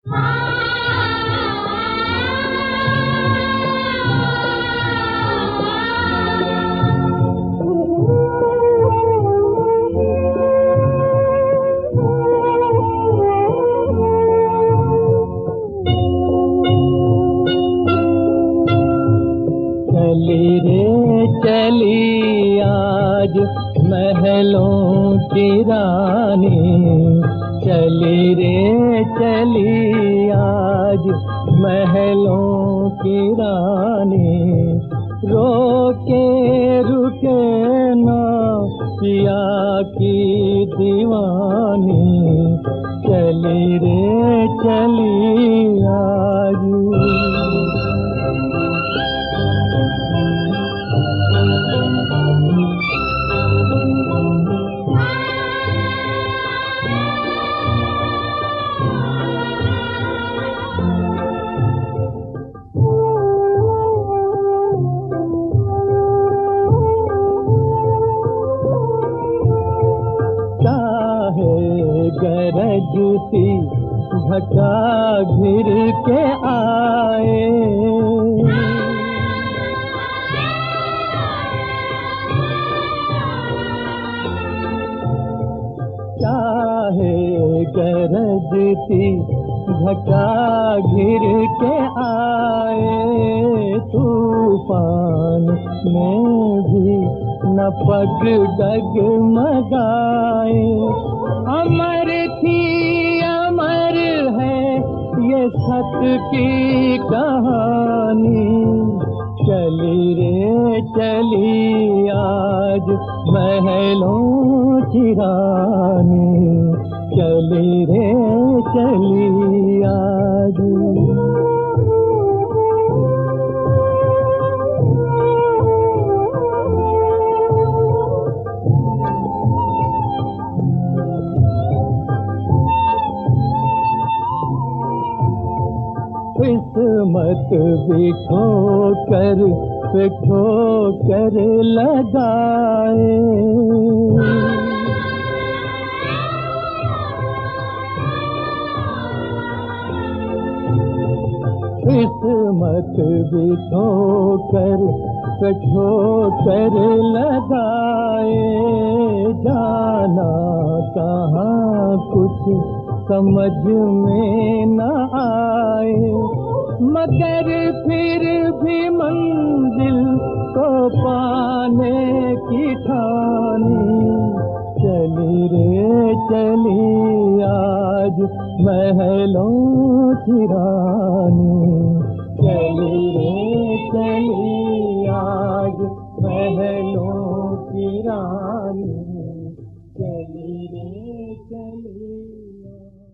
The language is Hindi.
चली रे चली आज महलों की रानी, चली रे चली आज महलों की रानी, रोके रुके ना पिया की दीवानी, चली रे चली आज। गरजती घटा घिर के आए, चाहे गरजती घटा घिर के आए, तूफान में भी न पग डगमगाए। अमर थी अमर है ये सत की कहानी, चली रे चली आज महलों की रानी, चली रे चली आज। किस्मत भी ठोकर पे ठोकर लगाए, किस्मत भी ठोकर पे ठोकर लगाए, जाना कहाँ कुछ समझ में न आए, मगर फिर भी मंजिल को पाने की ठानी, चली रे चली आज महलों की रानी, चली रे चली आज महलों की रानी, चली रे चली।